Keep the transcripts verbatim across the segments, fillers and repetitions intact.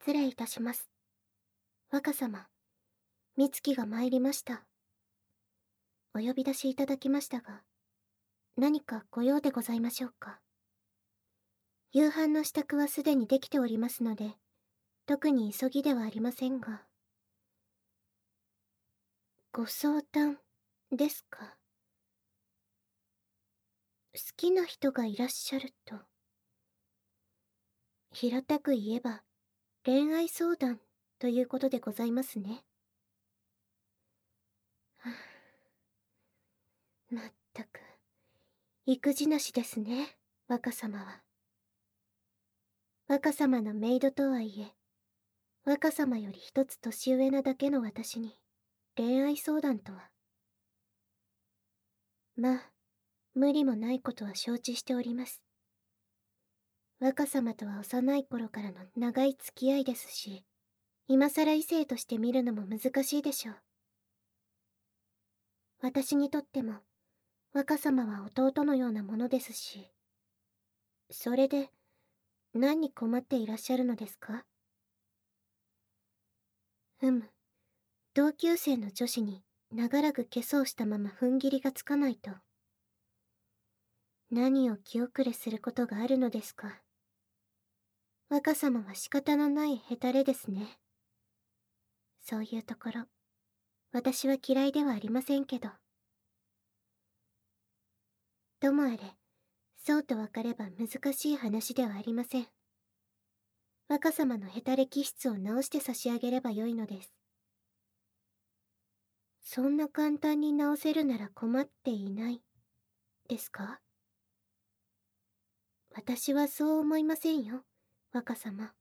失礼いたします。若様、美月が参りました。お呼び出しいただきましたが、何かご用でございましょうか。夕飯の支度はすでにできておりますので、特に急ぎではありませんが。ご相談ですか。好きな人がいらっしゃると。平たく言えば、恋愛相談ということでございますね。はあ、まったく、育児なしですね、若様は。若様のメイドとはいえ、若様より一つ年上なだけの私に恋愛相談とは。まあ、無理もないことは承知しております。若様とは幼い頃からの長い付き合いですし、今更異性として見るのも難しいでしょう。私にとっても、若様は弟のようなものですし。それで、何に困っていらっしゃるのですか？ふむ、同級生の女子に長らく化粧したまま踏ん切りがつかないと。何を気遅れすることがあるのですか。若様は仕方のないヘタレですね。そういうところ、私は嫌いではありませんけど。ともあれ、そうとわかれば難しい話ではありません。若様のヘタレ気質を直して差し上げればよいのです。そんな簡単に直せるなら困っていない、ですか？私はそう思いませんよ、若様。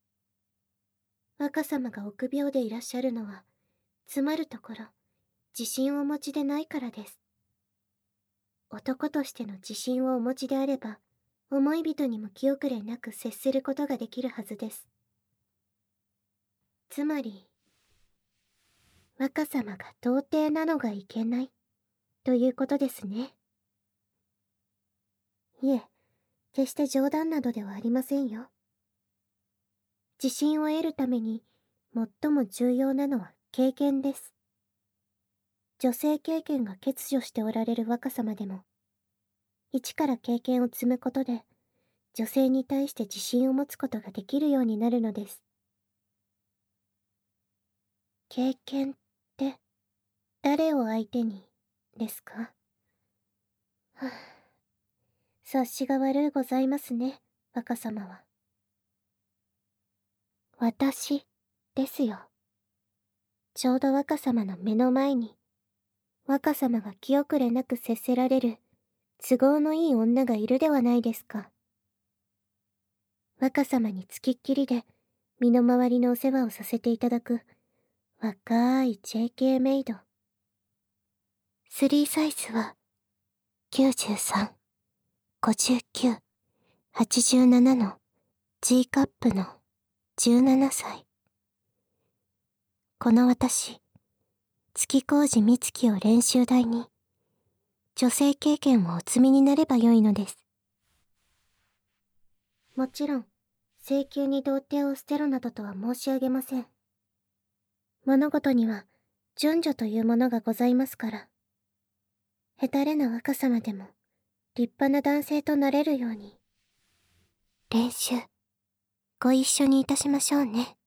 若様が臆病でいらっしゃるのは、つまるところ、自信をお持ちでないからです。男としての自信をお持ちであれば、思い人にも気遅れなく接することができるはずです。つまり、若様が童貞なのがいけない、ということですね。いえ、決して冗談などではありませんよ。自信を得るために、最も重要なのは経験です。女性経験が欠如しておられる若様でも、一から経験を積むことで、女性に対して自信を持つことができるようになるのです。経験って、誰を相手に、ですか？はあ、察しが悪うございますね、若様は。私、ですよ。ちょうど若様の目の前に、若様が気遅れなく接せられる、都合のいい女がいるではないですか。若様につきっきりで、身の回りのお世話をさせていただく、若い ジェーケー メイド。スリーサイズは、きゅうじゅうさん、ごじゅうきゅう、はちじゅうななの G カップのじゅうななさい。この私、月小路美月を練習台に、女性経験をお積みになればよいのです。もちろん、請求に童貞を捨てろなどとは申し上げません。物事には順序というものがございますから。へたれな若様でも立派な男性となれるように。練習、ご一緒にいたしましょうね。